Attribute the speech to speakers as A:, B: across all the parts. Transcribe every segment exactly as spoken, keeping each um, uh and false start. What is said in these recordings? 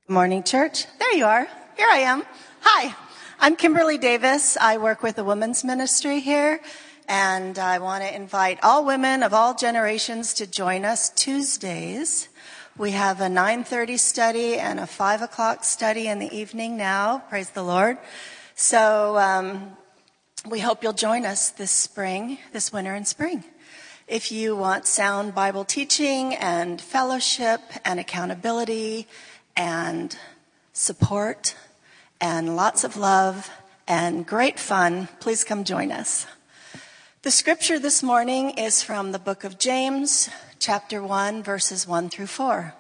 A: Morning, church. There you are. Here I am. Hi, I'm Kimberly Davis. I work with the women's ministry here, and I want to invite all women of all generations to join us Tuesdays. We have a nine thirty study and a five o'clock study in the evening now. Praise the Lord. So um, we hope you'll join us this spring, this winter and spring. If you want sound Bible teaching and fellowship and accountability and support and lots of love and great fun, please come join us. The scripture this morning is from the book of James, chapter one, verses one through four.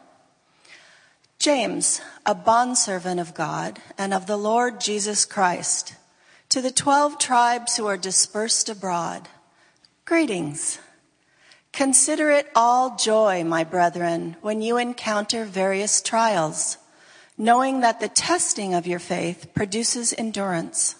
A: James, a bondservant of God and of the Lord Jesus Christ, to the twelve tribes who are dispersed abroad, greetings. Consider it all joy, my brethren, when you encounter various trials, knowing that the testing of your faith produces endurance.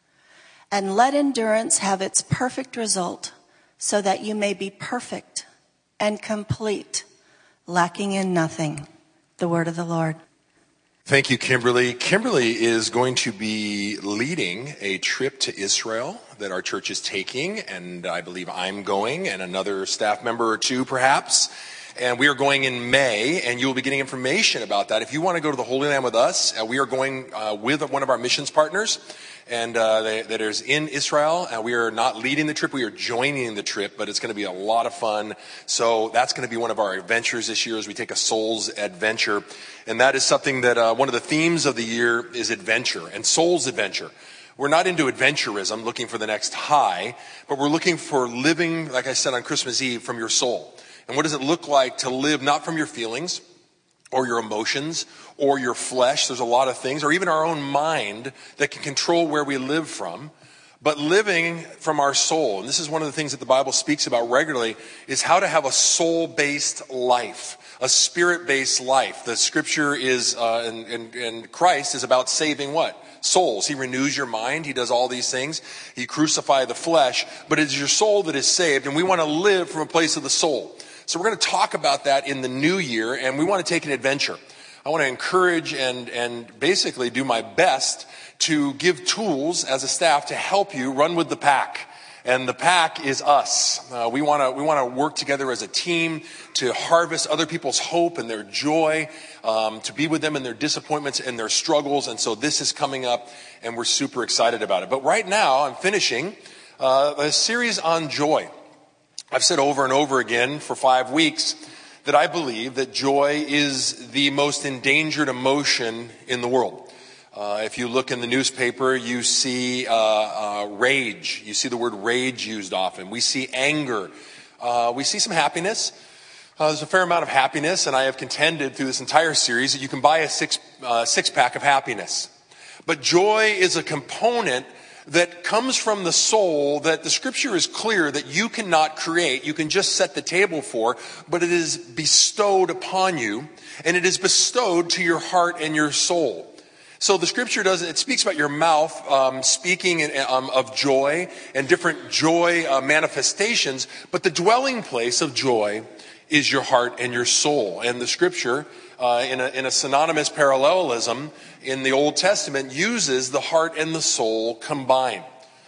A: And let endurance have its perfect result, so that you may be perfect and complete, lacking in nothing. The word of the Lord.
B: Thank you, Kimberly. Kimberly is going to be leading a trip to Israel that our church is taking, and I believe I'm going, and another staff member or two perhaps. And we are going in May, and you will be getting information about that. If you want to go to the Holy Land with us, uh, we are going uh, with one of our missions partners, and uh, they, that is in Israel. And we are not leading the trip; we are joining the trip. But it's going to be a lot of fun. So that's going to be one of our adventures this year, as we take a Souls adventure, and that is something that uh, one of the themes of the year is adventure and Souls adventure. We're not into adventurism, looking for the next high, but we're looking for living, like I said on Christmas Eve, from your soul. And what does it look like to live not from your feelings or your emotions or your flesh? There's a lot of things, or even our own mind that can control where we live from, but living from our soul. And this is one of the things that the Bible speaks about regularly, is how to have a soul-based life, a spirit-based life. The scripture is, uh, and, and, and Christ is about saving what? Souls. He renews your mind. He does all these things. He crucified the flesh, but it's your soul that is saved, and we want to live from a place of the soul. So we're going to talk about that in the new year, and we want to take an adventure. I want to encourage and, and basically do my best to give tools as a staff to help you run with the pack. And the pack is us. Uh, we want to we want to work together as a team to harvest other people's hope and their joy, um, to be with them in their disappointments and their struggles. And so this is coming up, and we're super excited about it. But right now, I'm finishing uh, a series on joy. I've said over and over again for five weeks that I believe that joy is the most endangered emotion in the world. Uh, if you look in the newspaper, you see uh, uh, rage. You see the word rage used often. We see anger. Uh, we see some happiness. Uh, there's a fair amount of happiness, and I have contended through this entire series that you can buy a six, uh, six pack of happiness. But joy is a component that comes from the soul that the scripture is clear that you cannot create. You can just set the table for, but it is bestowed upon you, and it is bestowed to your heart and your soul. So the scripture does, it speaks about your mouth um, speaking in, um, of joy and different joy uh, manifestations, but the dwelling place of joy is your heart and your soul. And the scripture, uh, in, a, in a synonymous parallelism in the Old Testament, uses the heart and the soul combined.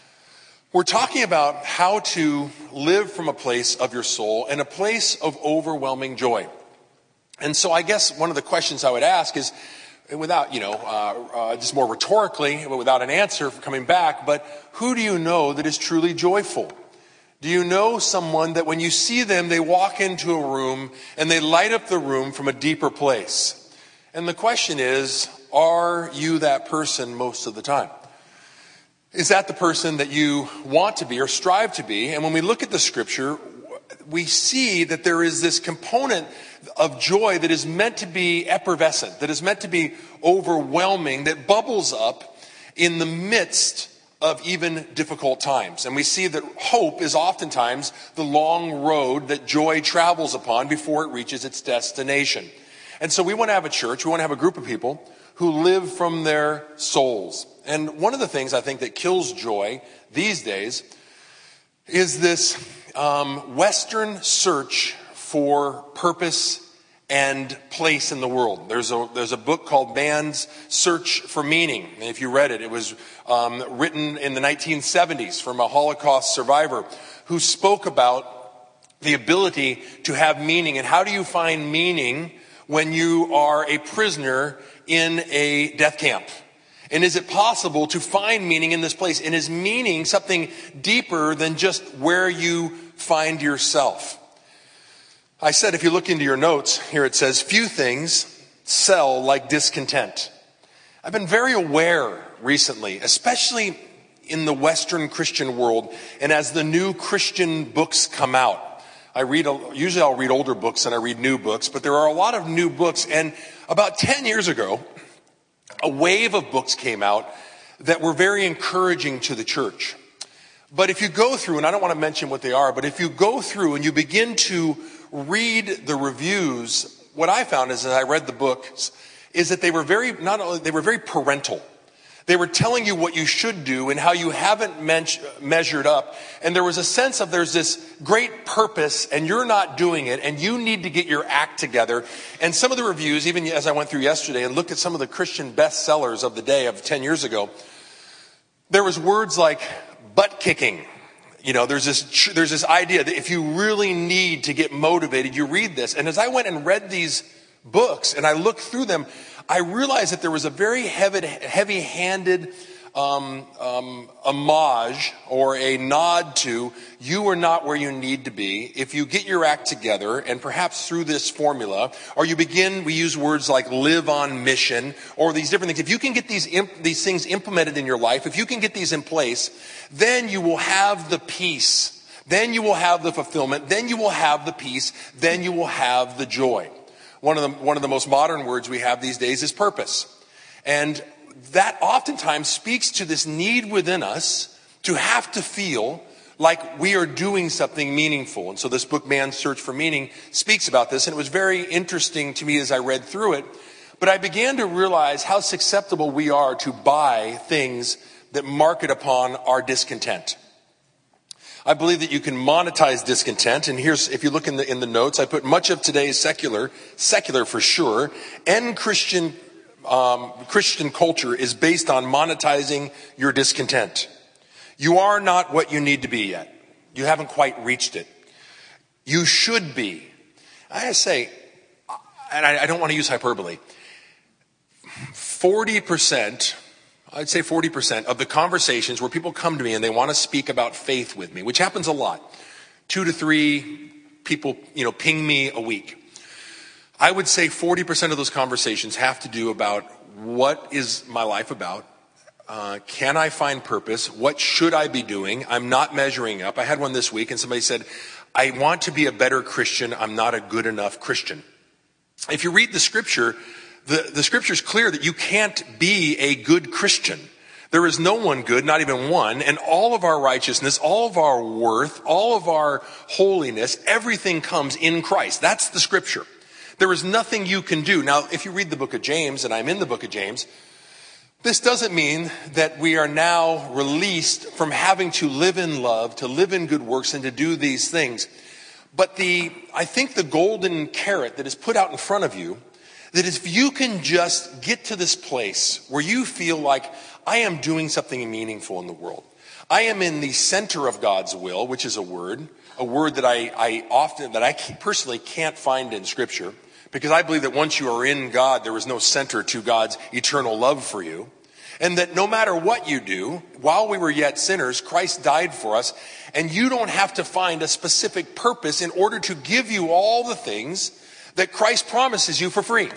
B: We're talking about how to live from a place of your soul and a place of overwhelming joy. And so I guess one of the questions I would ask is, without, you know, uh, uh, just more rhetorically, without an answer for coming back, but who do you know that is truly joyful? Do you know someone that when you see them, they walk into a room and they light up the room from a deeper place? And the question is, are you that person most of the time? Is that the person that you want to be or strive to be? And when we look at the scripture, we see that there is this component of joy that is meant to be effervescent, that is meant to be overwhelming, that bubbles up in the midst of even difficult times. And we see that hope is oftentimes the long road that joy travels upon before it reaches its destination. And so we want to have a church, we want to have a group of people who live from their souls. And one of the things I think that kills joy these days is this um, Western search for purpose and place in the world. There's a there's a book called Man's Search for Meaning. And if you read it, it was um, written in the nineteen seventies from a Holocaust survivor who spoke about the ability to have meaning. And how do you find meaning when you are a prisoner in a death camp? And is it possible to find meaning in this place? And is meaning something deeper than just where you find yourself? I said, if you look into your notes, here it says, few things sell like discontent. I've been very aware recently, especially in the Western Christian world, and as the new Christian books come out. I read, usually I'll read older books and I read new books, but there are a lot of new books. And about ten years ago, a wave of books came out that were very encouraging to the church. But if you go through, and I don't want to mention what they are, but if you go through and you begin to read the reviews, what I found is, as I read the books, is that they were very, not only, they were very parental. They were telling you what you should do and how you haven't men- measured up. And there was a sense of there's this great purpose and you're not doing it and you need to get your act together. And some of the reviews, even as I went through yesterday and looked at some of the Christian bestsellers of the day of ten years ago, there was words like butt kicking. You know, there's this, there's this idea that if you really need to get motivated, you read this. And as I went and read these books and I looked through them, I realized that there was a very heavy, heavy-handed um, um, homage or a nod to you are not where you need to be. If you get your act together, and perhaps through this formula, or you begin, we use words like live on mission, or these different things. If you can get these imp- these things implemented in your life, if you can get these in place, then you will have the peace. Then you will have the fulfillment. Then you will have the peace. Then you will have the joy. One of the, one of the most modern words we have these days is purpose. And that oftentimes speaks to this need within us to have to feel like we are doing something meaningful. And so this book, Man's Search for Meaning, speaks about this. And it was very interesting to me as I read through it. But I began to realize how susceptible we are to buy things that market upon our discontent. I believe that you can monetize discontent. And here's, if you look in the, in the notes, I put much of today's secular, secular for sure, and Christian, um, Christian culture is based on monetizing your discontent. You are not what you need to be yet. You haven't quite reached it. You should be. I say, and I, I don't want to use hyperbole, forty percent I'd say forty percent of the conversations where people come to me and they want to speak about faith with me, which happens a lot. Two to three people, you know, ping me a week. I would say forty percent of those conversations have to do about what is my life about? Uh, can I find purpose? What should I be doing? I'm not measuring up. I had one this week and somebody said, I want to be a better Christian. I'm not a good enough Christian. If you read the scripture, The, the scripture is clear that you can't be a good Christian. There is no one good, not even one, and all of our righteousness, all of our worth, all of our holiness, everything comes in Christ. That's the scripture. There is nothing you can do. Now, if you read the book of James, and I'm in the book of James, this doesn't mean that we are now released from having to live in love, to live in good works, and to do these things. But the, I think the golden carrot that is put out in front of you, that if you can just get to this place where you feel like I am doing something meaningful in the world. I am in the center of God's will, which is a word, a word that I, I often, that I personally can't find in scripture, because I believe that once you are in God, there is no center to God's eternal love for you. And that no matter what you do, while we were yet sinners, Christ died for us, and you don't have to find a specific purpose in order to give you all the things that Christ promises you for free.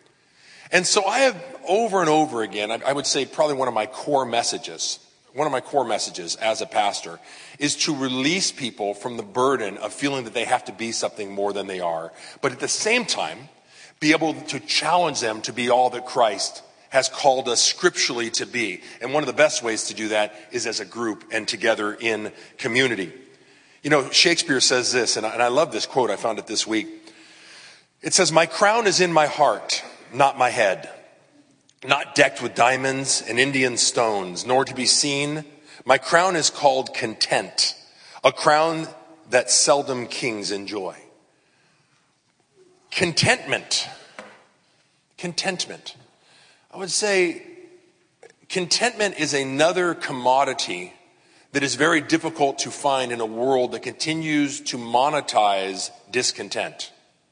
B: And so I have over and over again, I would say probably one of my core messages, one of my core messages as a pastor is to release people from the burden of feeling that they have to be something more than they are. But at the same time, be able to challenge them to be all that Christ has called us scripturally to be. And one of the best ways to do that is as a group and together in community. You know, Shakespeare says this, and I, and I love this quote, I found it this week. It says, my crown is in my heart, not my head, not decked with diamonds and Indian stones, nor to be seen. My crown is called content, a crown that seldom kings enjoy. Contentment. Contentment. I would say contentment is another commodity that is very difficult to find in a world that continues to monetize discontent.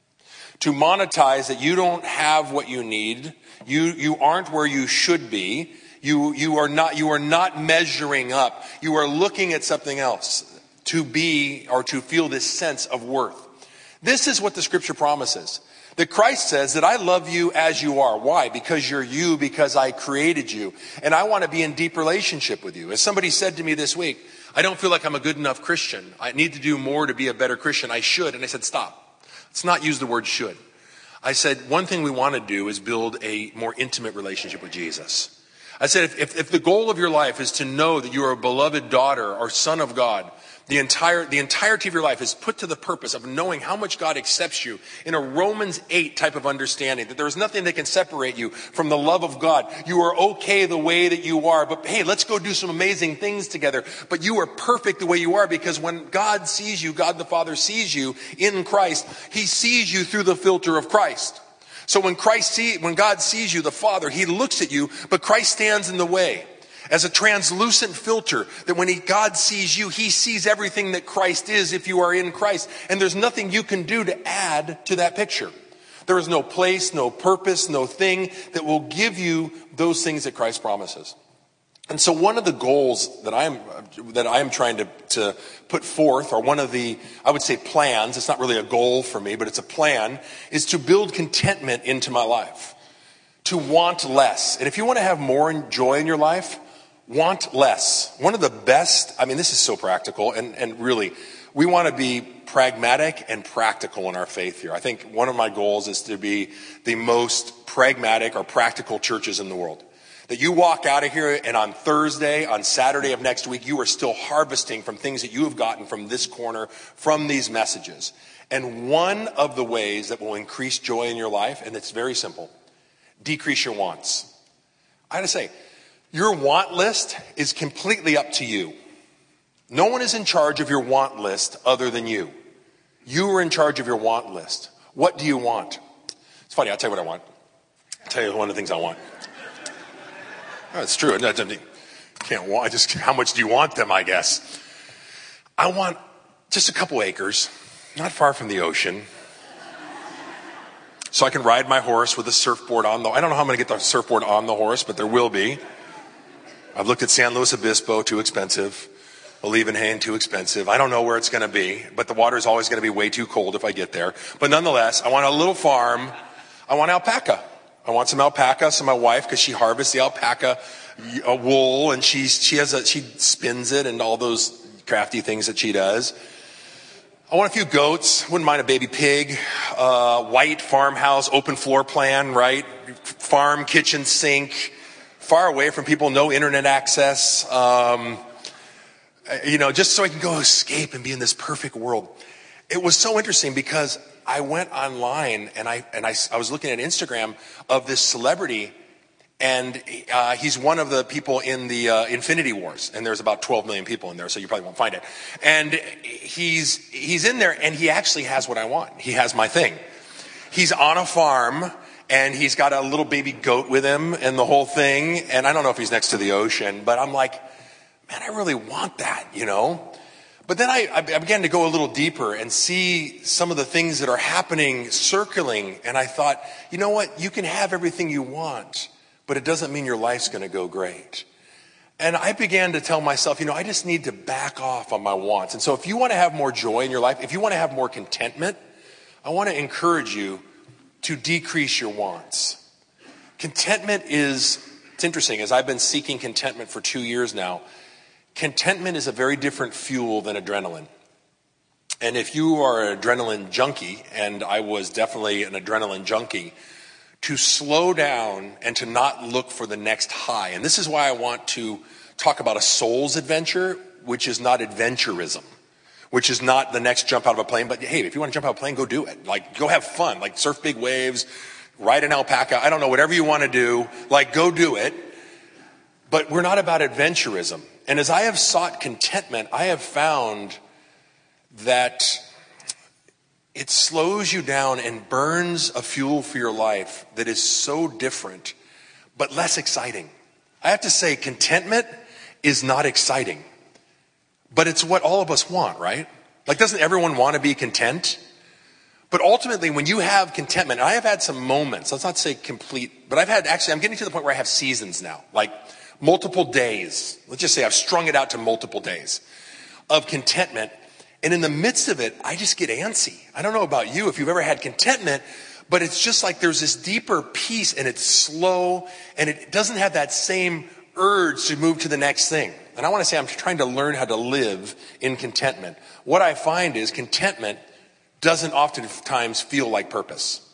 B: To monetize that you don't have what you need, you, you aren't where you should be, you, you are not, you are not measuring up, you are looking at something else to be or to feel this sense of worth. This is what the scripture promises. That Christ says that I love you as you are. Why? Because you're you, because I created you. And I want to be in deep relationship with you. As somebody said to me this week, I don't feel like I'm a good enough Christian. I need to do more to be a better Christian. I should. And I said, stop. Let's not use the word should. I said, one thing we want to do is build a more intimate relationship with Jesus. I said, if, if, if the goal of your life is to know that you are a beloved daughter or son of God, The entire, the entirety of your life is put to the purpose of knowing how much God accepts you in a Romans eight type of understanding, that there is nothing that can separate you from the love of God. You are okay the way that you are, but hey, let's go do some amazing things together. But you are perfect the way you are, because when God sees you, God the Father sees you in Christ, he sees you through the filter of Christ. So when Christ see, when God sees you, the Father, he looks at you, but Christ stands in the way. As a translucent filter, that when he, God sees you, he sees everything that Christ is if you are in Christ. And there's nothing you can do to add to that picture. There is no place, no purpose, no thing that will give you those things that Christ promises. And so one of the goals that I'm that I am trying to, to put forth, or one of the, I would say plans, it's not really a goal for me, but it's a plan, is to build contentment into my life. To want less. And if you want to have more joy in your life, want less. One of the best, I mean, this is so practical, and, and really, we want to be pragmatic and practical in our faith here. I think one of my goals is to be the most pragmatic or practical churches in the world. That you walk out of here and on Thursday, on Saturday of next week, you are still harvesting from things that you have gotten from this corner, from these messages. And one of the ways that will increase joy in your life, and it's very simple, decrease your wants. I gotta say, your want list is completely up to you. No one is in charge of your want list other than you. You are in charge of your want list. What do you want? It's funny, I'll tell you what I want. I'll tell you one of the things I want. Oh, it's true. I can't want, I just, how much do you want them, I guess? I want just a couple acres, not far from the ocean, so I can ride my horse with a surfboard on the, I don't know how I'm going to get the surfboard on the horse, but there will be. I've looked at San Luis Obispo, too expensive. Olivenhain, too expensive. I don't know where it's going to be, but the water is always going to be way too cold if I get there. But nonetheless, I want a little farm. I want alpaca. I want some alpaca. So my wife, because she harvests the alpaca uh, wool, and she she has a, she spins it and all those crafty things that she does. I want a few goats. Wouldn't mind a baby pig. Uh, white farmhouse, open floor plan, right? Farm, kitchen, sink. Far away from people, no internet access. Um, you know, just so I can go escape and be in this perfect world. It was so interesting because I went online and I and I, I was looking at Instagram of this celebrity, and uh, he's one of the people in the uh, Infinity Wars, and there's about twelve million people in there, so you probably won't find it. And he's he's in there, and he actually has what I want. He has my thing. He's on a farm, and he's got a little baby goat with him and the whole thing. And I don't know if he's next to the ocean, but I'm like, man, I really want that, you know? But then I, I began to go a little deeper and see some of the things that are happening, circling. And I thought, you know what? You can have everything you want, but it doesn't mean your life's going to go great. And I began to tell myself, you know, I just need to back off on my wants. And so if you want to have more joy in your life, if you want to have more contentment, I want to encourage you to decrease your wants. Contentment is, it's interesting, as I've been seeking contentment for two years now, contentment is a very different fuel than adrenaline. And if you are an adrenaline junkie, and I was definitely an adrenaline junkie, to slow down and to not look for the next high. And this is why I want to talk about a soul's adventure, which is not adventurism, which is not the next jump out of a plane. But hey, if you want to jump out of a plane, go do it. Like, go have fun. Like, surf big waves, ride an alpaca. I don't know, whatever you want to do, like, go do it. But we're not about adventurism. And as I have sought contentment, I have found that it slows you down and burns a fuel for your life that is so different, but less exciting. I have to say, contentment is not exciting, but it's what all of us want, right? Like, doesn't everyone want to be content? But ultimately, when you have contentment, and I have had some moments, let's not say complete, but I've had, actually, I'm getting to the point where I have seasons now, like multiple days. Let's just say I've strung it out to multiple days of contentment. And in the midst of it, I just get antsy. I don't know about you, if you've ever had contentment, but it's just like there's this deeper peace, and it's slow, and it doesn't have that same urge to move to the next thing. And I want to say I'm trying to learn how to live in contentment. What I find is contentment doesn't oftentimes feel like purpose.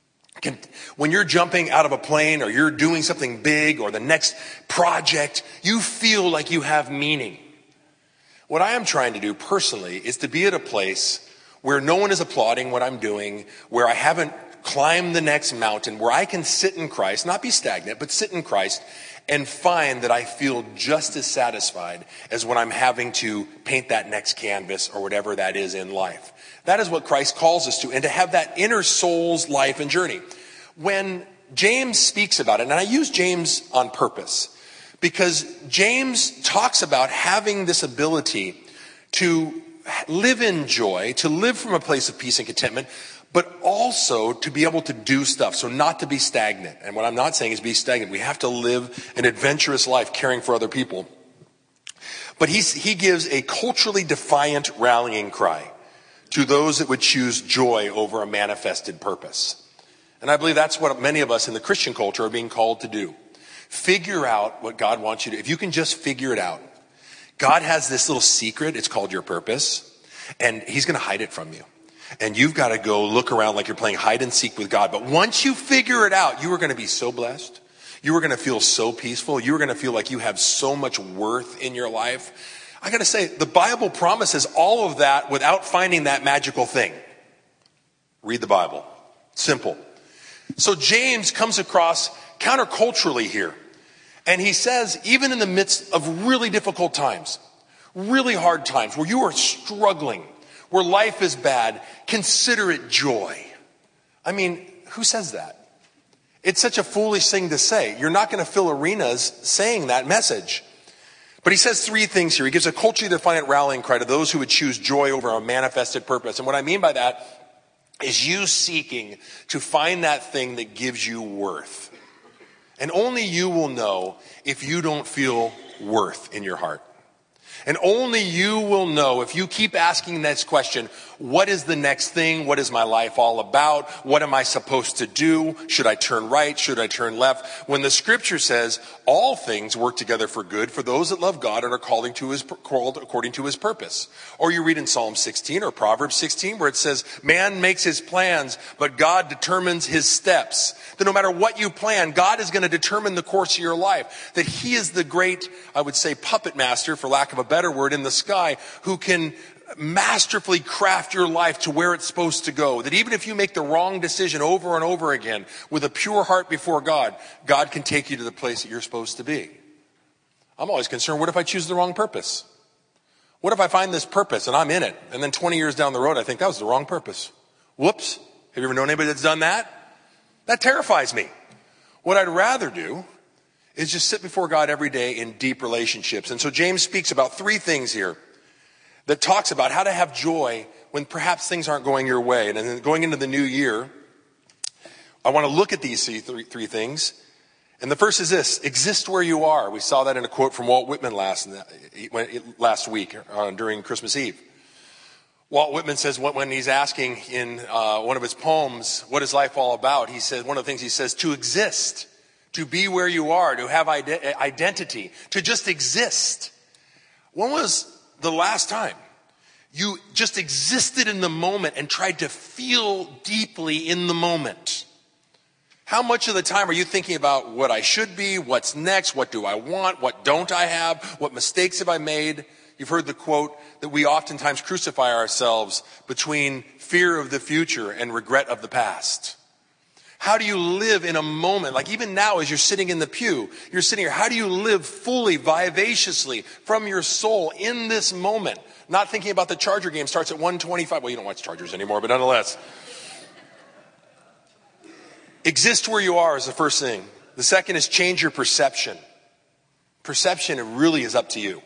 B: When you're jumping out of a plane or you're doing something big or the next project, you feel like you have meaning. What I am trying to do personally is to be at a place where no one is applauding what I'm doing, where I haven't climbed the next mountain, where I can sit in Christ, not be stagnant, but sit in Christ and find that I feel just as satisfied as when I'm having to paint that next canvas or whatever that is in life. That is what Christ calls us to, and to have that inner soul's life and journey. When James speaks about it, and I use James on purpose, because James talks about having this ability to live in joy, to live from a place of peace and contentment, but also to be able to do stuff, so not to be stagnant. And what I'm not saying is be stagnant. We have to live an adventurous life caring for other people. But he's, he gives a culturally defiant rallying cry to those that would choose joy over a manifested purpose. And I believe that's what many of us in the Christian culture are being called to do. Figure out what God wants you to do. If you can just figure it out. God has this little secret. It's called your purpose. And he's going to hide it from you. And you've got to go look around like you're playing hide and seek with God. But once you figure it out, you are going to be so blessed. You are going to feel so peaceful. You are going to feel like you have so much worth in your life. I got to say, the Bible promises all of that without finding that magical thing. Read the Bible. Simple. So James comes across counterculturally here. And he says, even in the midst of really difficult times, really hard times, where you are struggling, where life is bad, consider it joy. I mean, who says that? It's such a foolish thing to say. You're not going to fill arenas saying that message. But he says three things here. He gives a culturally defiant rallying cry to those who would choose joy over a manifested purpose. And what I mean by that is you seeking to find that thing that gives you worth. And only you will know if you don't feel worth in your heart. And only you will know if you keep asking this question, what is the next thing? What is my life all about? What am I supposed to do? Should I turn right? Should I turn left? When the scripture says all things work together for good for those that love God and are calling to his, called according to his purpose. Or you read in Psalm sixteen or Proverbs sixteen where it says, man makes his plans, but God determines his steps. That no matter what you plan, God is going to determine the course of your life. That he is the great, I would say, puppet master, for lack of a better word, in the sky, who can masterfully craft your life to where it's supposed to go. That even if you make the wrong decision over and over again with a pure heart before God, God can take you to the place that you're supposed to be. I'm always concerned, what if I choose the wrong purpose? What if I find this purpose and I'm in it, and then twenty years down the road I think that was the wrong purpose? Whoops. Have you ever known anybody that's done that? That terrifies me. What I'd rather do is just sit before God every day in deep relationships. And so James speaks about three things here that talks about how to have joy when perhaps things aren't going your way. And then going into the new year, I want to look at these three, three things. And the first is this: exist where you are. We saw that in a quote from Walt Whitman last, last week uh, during Christmas Eve. Walt Whitman says when he's asking in uh, one of his poems, what is life all about? He says, one of the things he says, to exist, to be where you are, to have ide- identity, to just exist. When was the last time you just existed in the moment and tried to feel deeply in the moment? How much of the time are you thinking about what I should be, what's next, what do I want, what don't I have, what mistakes have I made? You've heard the quote that we oftentimes crucify ourselves between fear of the future and regret of the past. How do you live in a moment? Like even now as you're sitting in the pew, you're sitting here. How do you live fully, vivaciously from your soul in this moment? Not thinking about the Charger game starts at one twenty-five. Well, you don't watch Chargers anymore, but nonetheless. Exist where you are is the first thing. The second is change your perception. Perception, it really is up to you.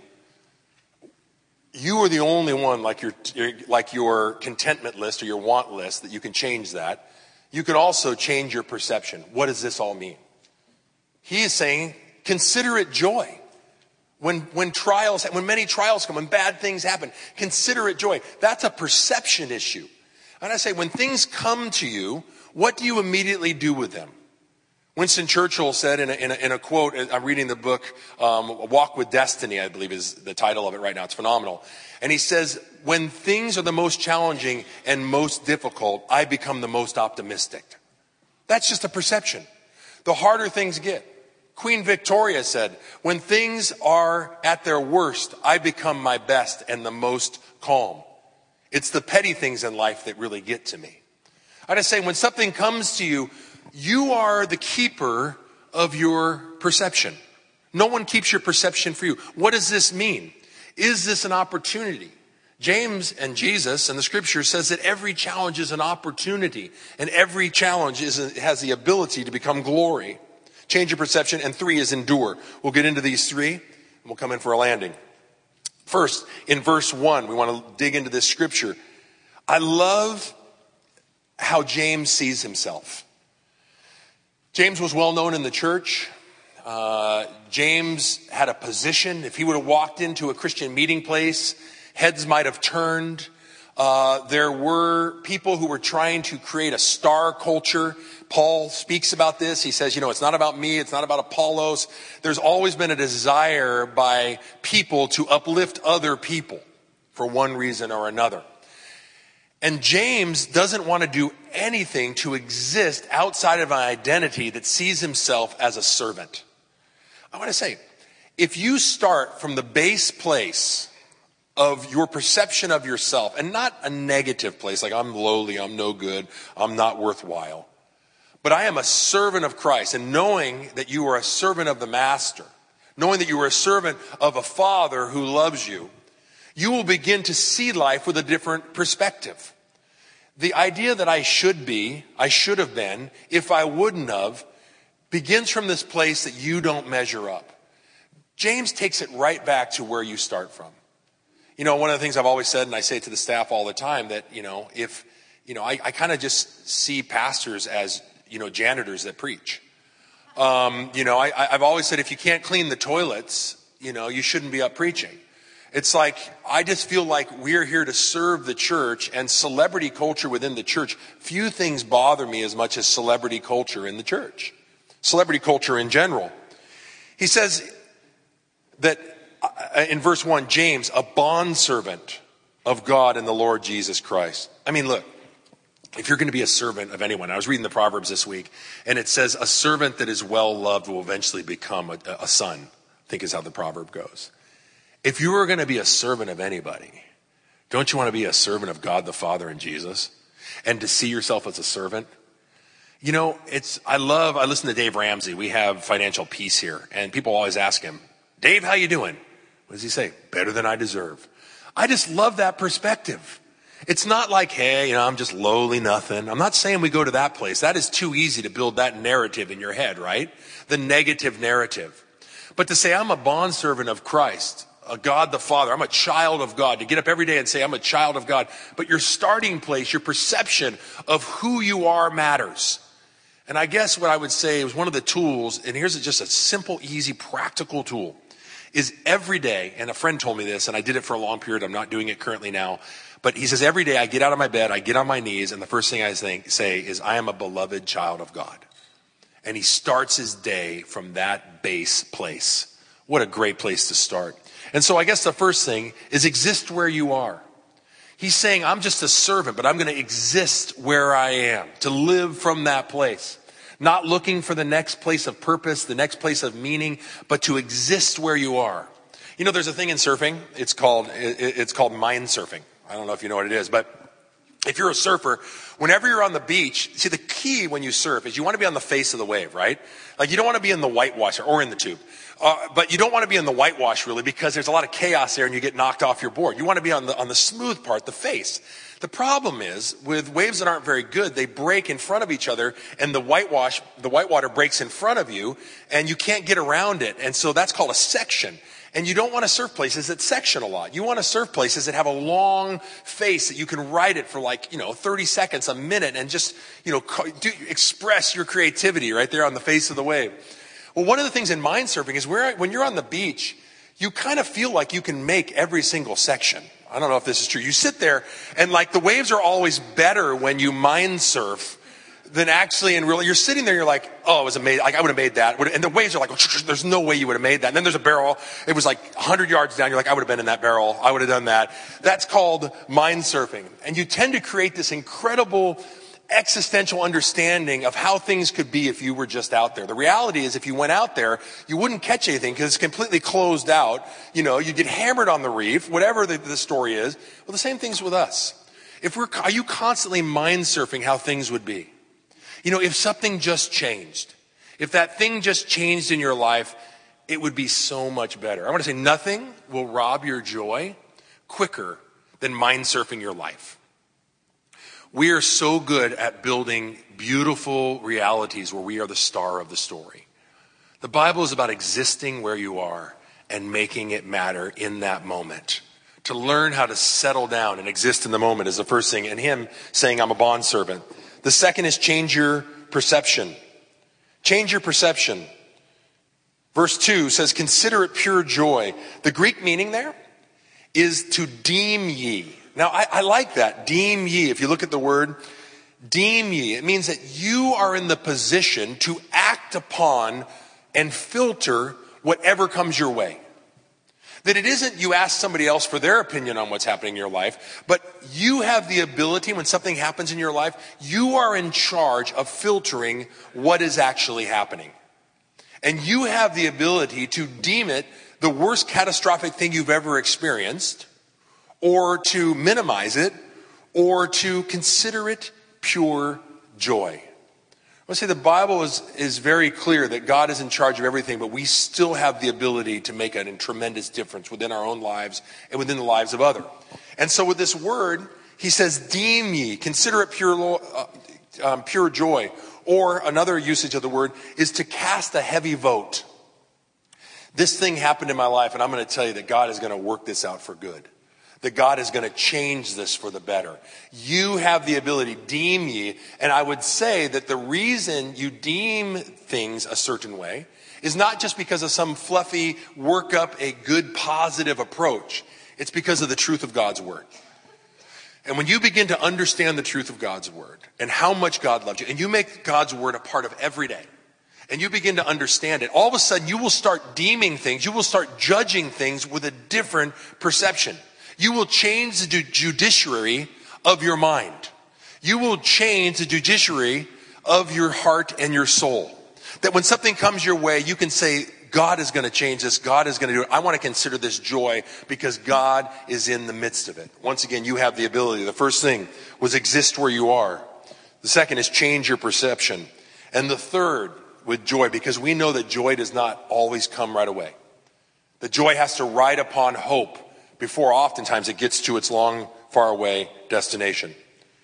B: You are the only one, like your, like your contentment list or your want list, that you can change that. You could also change your perception. What does this all mean? He is saying, consider it joy. When, when trials, when many trials come, when bad things happen, consider it joy. That's a perception issue. And I say, when things come to you, what do you immediately do with them? Winston Churchill said in a, in a, in a quote, I'm reading the book, um, Walk with Destiny, I believe is the title of it right now. It's phenomenal. And he says, when things are the most challenging and most difficult, I become the most optimistic. That's just a perception. The harder things get. Queen Victoria said, when things are at their worst, I become my best and the most calm. It's the petty things in life that really get to me. I just say, when something comes to you, you are the keeper of your perception. No one keeps your perception for you. What does this mean? Is this an opportunity? James and Jesus and the scripture says that every challenge is an opportunity, and every challenge is a, has the ability to become glory. Change your perception. And three is endure. We'll get into these three and we'll come in for a landing. First, in verse one, we want to dig into this scripture. I love how James sees himself. James was well known in the church. Uh, James had a position. If he would have walked into a Christian meeting place, heads might have turned. Uh, there were people who were trying to create a star culture. Paul speaks about this. He says, you know, it's not about me. It's not about Apollos. There's always been a desire by people to uplift other people for one reason or another. And James doesn't want to do anything to exist outside of an identity that sees himself as a servant. I want to say, if you start from the base place of your perception of yourself, and not a negative place, like I'm lowly, I'm no good, I'm not worthwhile, but I am a servant of Christ, and knowing that you are a servant of the Master, knowing that you are a servant of a Father who loves you, you will begin to see life with a different perspective. The idea that I should be, I should have been, if I wouldn't have, begins from this place that you don't measure up. James takes it right back to where you start from. You know, one of the things I've always said, and I say it to the staff all the time, that, you know, if, you know, I, I kind of just see pastors as, you know, janitors that preach. Um, you know, I, I've always said if you can't clean the toilets, you know, you shouldn't be up preaching. It's like, I just feel like we're here to serve the church, and celebrity culture within the church. Few things bother me as much as celebrity culture in the church. Celebrity culture in general. He says that in verse one, James, a bondservant of God and the Lord Jesus Christ. I mean, look, if you're going to be a servant of anyone, I was reading the Proverbs this week, and it says a servant that is well loved will eventually become a, a son, I think is how the proverb goes. If you are going to be a servant of anybody, don't you want to be a servant of God the Father and Jesus? And to see yourself as a servant? You know, it's, I love, I listen to Dave Ramsey. We have Financial Peace here. And people always ask him, Dave, how you doing? What does he say? Better than I deserve. I just love that perspective. It's not like, hey, you know, I'm just lowly nothing. I'm not saying we go to that place. That is too easy to build that narrative in your head, right? The negative narrative. But to say I'm a bondservant of Christ, a God the Father, I'm a child of God, to get up every day and say I'm a child of God, but your starting place, your perception of who you are matters. And I guess what I would say is one of the tools, and here's just a simple, easy, practical tool, is every day, and a friend told me this, and I did it for a long period, I'm not doing it currently now, but he says every day I get out of my bed, I get on my knees, and the first thing I think, say is I am a beloved child of God. And he starts his day from that base place. What a great place to start. And so I guess the first thing is exist where you are. He's saying, I'm just a servant, but I'm going to exist where I am, to live from that place. Not looking for the next place of purpose, the next place of meaning, but to exist where you are. You know, there's a thing in surfing. It's called, it's called mind surfing. I don't know if you know what it is, but If you're a surfer, whenever you're on the beach, see, the key when you surf is you want to be on the face of the wave, right? Like, you don't want to be in the whitewash or in the tube. Uh, but you don't want to be in the whitewash, really, because there's a lot of chaos there and you get knocked off your board. You want to be on the, on the smooth part, the face. The problem is, with waves that aren't very good, they break in front of each other, and the whitewash, the whitewater breaks in front of you, and you can't get around it. And so that's called a section. And you don't want to surf places that section a lot. You want to surf places that have a long face that you can ride it for like, you know, thirty seconds, a minute, and just, you know, do, express your creativity right there on the face of the wave. Well, one of the things in mind surfing is where, when you're on the beach, you kind of feel like you can make every single section. I don't know if this is true. You sit there and like the waves are always better when you mind surf than actually in real. You're sitting there, you're like, oh, it was amazing. Like, I would have made that. And the waves are like, there's no way you would have made that. And then there's a barrel. It was like one hundred yards down. You're like, I would have been in that barrel. I would have done that. That's called mind surfing. And you tend to create this incredible existential understanding of how things could be if you were just out there. The reality is, if you went out there, you wouldn't catch anything because it's completely closed out. You know, you'd get hammered on the reef, whatever the, the story is. Well, the same thing's with us. If we're, are you constantly mind surfing how things would be? You know, if something just changed, if that thing just changed in your life, it would be so much better. I want to say nothing will rob your joy quicker than mind surfing your life. We are so good at building beautiful realities where we are the star of the story. The Bible is about existing where you are and making it matter in that moment. To learn how to settle down and exist in the moment is the first thing. And him saying, I'm a bondservant. The second is change your perception. Change your perception. Verse two says, consider it pure joy. The Greek meaning there is to deem ye. Now, I, I like that. Deem ye. If you look at the word, deem ye. It means that you are in the position to act upon and filter whatever comes your way. That it isn't you ask somebody else for their opinion on what's happening in your life, but you have the ability, when something happens in your life, you are in charge of filtering what is actually happening. And you have the ability to deem it the worst catastrophic thing you've ever experienced, or to minimize it, or to consider it pure joy. I want to say the Bible is, is very clear that God is in charge of everything, but we still have the ability to make a tremendous difference within our own lives and within the lives of others. And so with this word, he says, deem ye, consider it pure, uh, um, pure joy. Or another usage of the word is to cast a heavy vote. This thing happened in my life, and I'm going to tell you that God is going to work this out for good. That God is going to change this for the better. You have the ability, deem ye. And I would say that the reason you deem things a certain way is not just because of some fluffy, work up a good, positive approach. It's because of the truth of God's word. And when you begin to understand the truth of God's word and how much God loves you, and you make God's word a part of every day, and you begin to understand it, all of a sudden you will start deeming things, you will start judging things with a different perception. You will change the judiciary of your mind. You will change the judiciary of your heart and your soul. That when something comes your way, you can say, God is going to change this. God is going to do it. I want to consider this joy because God is in the midst of it. Once again, you have the ability. The first thing was exist where you are. The second is change your perception. And the third, with joy, because we know that joy does not always come right away. The joy has to ride upon hope before oftentimes it gets to its long, far away destination.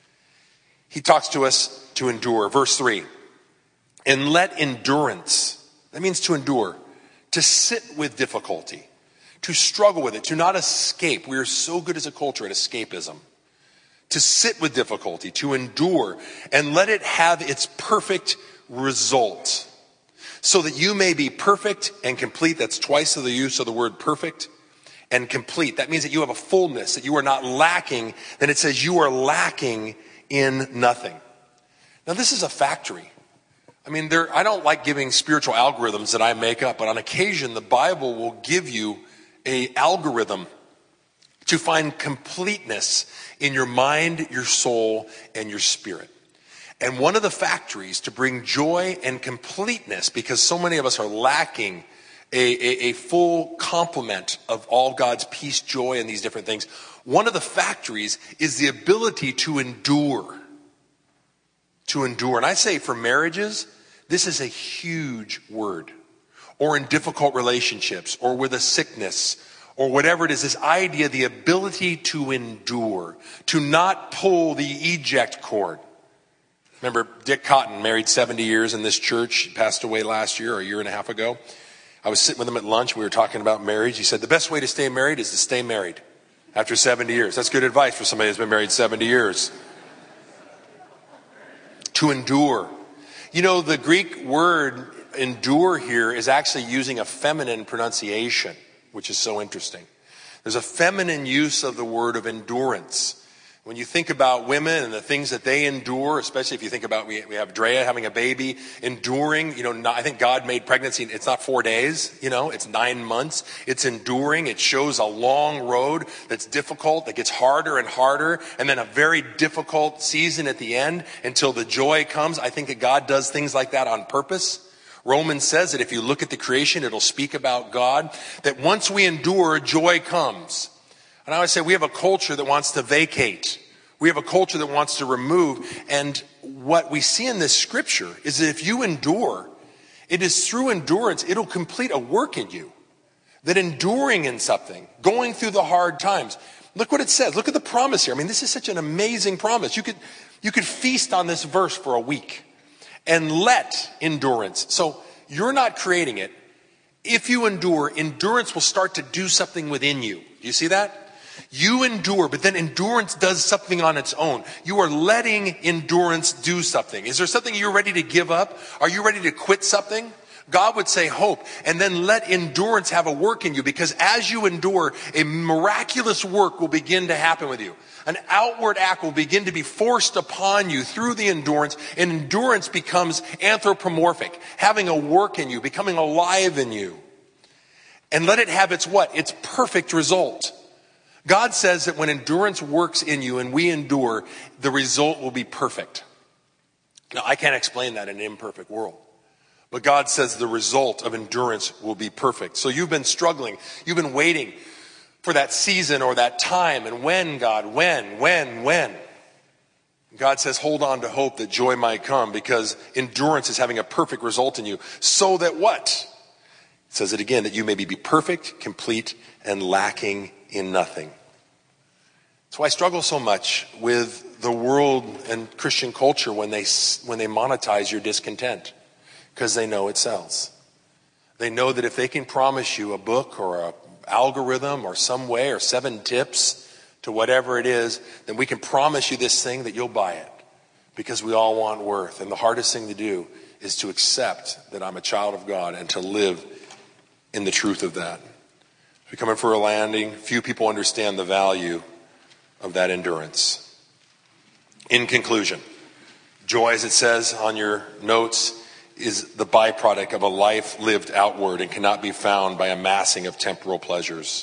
B: He talks to us to endure. Verse three, and let endurance, that means to endure, to sit with difficulty, to struggle with it, to not escape. We are so good as a culture at escapism. To sit with difficulty, to endure, and let it have its perfect result, so that you may be perfect and complete. That's twice of the use of the word perfect. And complete. That means that you have a fullness, that you are not lacking. Then it says you are lacking in nothing. Now this is a factory. I mean, there, I don't like giving spiritual algorithms that I make up, but on occasion the Bible will give you an algorithm to find completeness in your mind, your soul, and your spirit. And one of the factories to bring joy and completeness, because so many of us are lacking a, a, a full complement of all God's peace, joy, and these different things. One of the factories is the ability to endure. To endure. And I say for marriages, this is a huge word. Or in difficult relationships, or with a sickness, or whatever it is, this idea, the ability to endure, to not pull the eject cord. Remember, Dick Cotton married seventy years in this church. He passed away last year or a year and a half ago. I was sitting with him at lunch. We were talking about marriage. He said, the best way to stay married is to stay married after seventy years. That's good advice for somebody who's been married seventy years. To endure. You know, the Greek word endure here is actually using a feminine pronunciation, which is so interesting. There's a feminine use of the word of endurance. When you think about women and the things that they endure, especially if you think about, we, we have Drea having a baby, enduring, you know, not, I think God made pregnancy, it's not four days, you know, it's nine months. It's enduring. It shows a long road that's difficult, that gets harder and harder, and then a very difficult season at the end until the joy comes. I think that God does things like that on purpose. Romans says that if you look at the creation, it'll speak about God, that once we endure, joy comes. And I always say we have a culture that wants to vacate. We have a culture that wants to remove. And what we see in this scripture is that if you endure, it is through endurance, it'll complete a work in you. That enduring in something, going through the hard times. Look what it says. Look at the promise here. I mean, this is such an amazing promise. You could, you could feast on this verse for a week and let endurance. So you're not creating it. If you endure, endurance will start to do something within you. Do you see that? You endure, but then endurance does something on its own. You are letting endurance do something. Is there something you're ready to give up? Are you ready to quit something? God would say hope, and then let endurance have a work in you, because as you endure, a miraculous work will begin to happen with you. An outward act will begin to be forced upon you through the endurance, and endurance becomes anthropomorphic, having a work in you, becoming alive in you. And let it have its what? Its perfect result. God says that when endurance works in you and we endure, the result will be perfect. Now, I can't explain that in an imperfect world. But God says the result of endurance will be perfect. So you've been struggling. You've been waiting for that season or that time. And when, God? When? When? When? God says, hold on to hope that joy might come, because endurance is having a perfect result in you. So that what? It says it again, that you may be perfect, complete, and lacking in nothing. That's why I struggle so much with the world and Christian culture when they when they monetize your discontent, because they know it sells. They know that if they can promise you a book or an algorithm or some way or seven tips to whatever it is, then we can promise you this thing that you'll buy it, because we all want worth. And the hardest thing to do is to accept that I'm a child of God and to live in the truth of that. We're coming for a landing. Few people understand the value of that endurance. In conclusion, joy, as it says on your notes, is the byproduct of a life lived outward and cannot be found by amassing of temporal pleasures.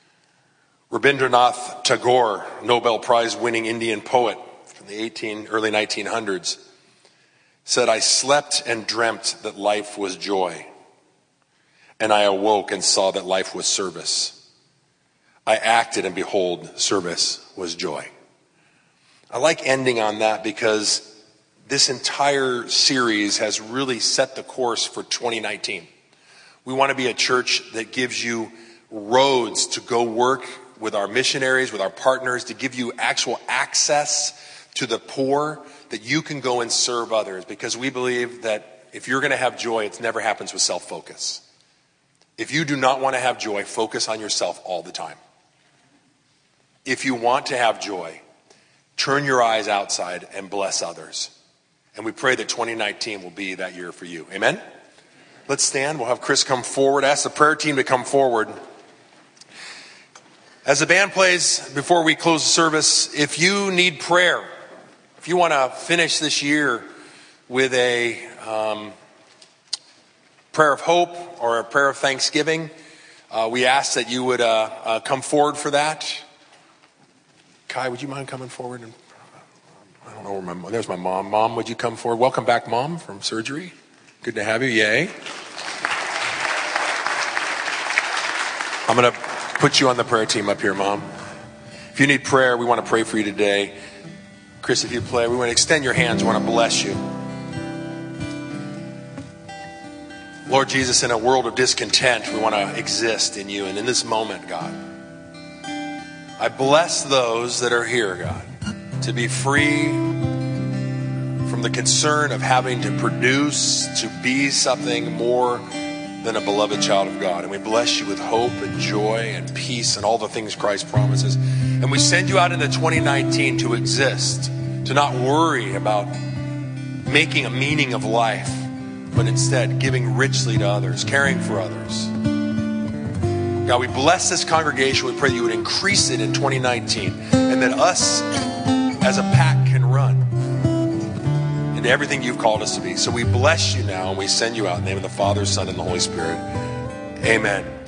B: Rabindranath Tagore, Nobel Prize winning Indian poet from the eighteen, early nineteen hundreds, said, I slept and dreamt that life was joy. And I awoke and saw that life was service. I acted, and behold, service was joy. I like ending on that, because this entire series has really set the course for twenty nineteen. We want to be a church that gives you roads to go work with our missionaries, with our partners, to give you actual access to the poor, that you can go and serve others. Because we believe that if you're going to have joy, it never happens with self-focus. If you do not want to have joy, focus on yourself all the time. If you want to have joy, turn your eyes outside and bless others. And we pray that twenty nineteen will be that year for you. Amen? Let's stand. We'll have Chris come forward. Ask the prayer team to come forward. As the band plays, before we close the service, if you need prayer, if you want to finish this year with a um, prayer of hope or a prayer of thanksgiving, uh, we ask that you would uh, uh, come forward for that. Kai, would you mind coming forward? And I don't know where my mom, there's my mom. Mom, would you come forward? Welcome back, Mom, from surgery. Good to have you. Yay. I'm going to put you on the prayer team up here, Mom. If you need prayer, we want to pray for you today. Chris, if you play, we want to extend your hands. We want to bless you. Lord Jesus, in a world of discontent, we want to exist in you. And in this moment, God, I bless those that are here, God, to be free from the concern of having to produce, to be something more than a beloved child of God. And we bless you with hope and joy and peace and all the things Christ promises. And we send you out into twenty nineteen to exist, to not worry about making a meaning of life, but instead giving richly to others, caring for others. God, we bless this congregation. We pray that you would increase it in twenty nineteen, and that us as a pack can run into everything you've called us to be. So we bless you now, and we send you out in the name of the Father, Son, and the Holy Spirit. Amen.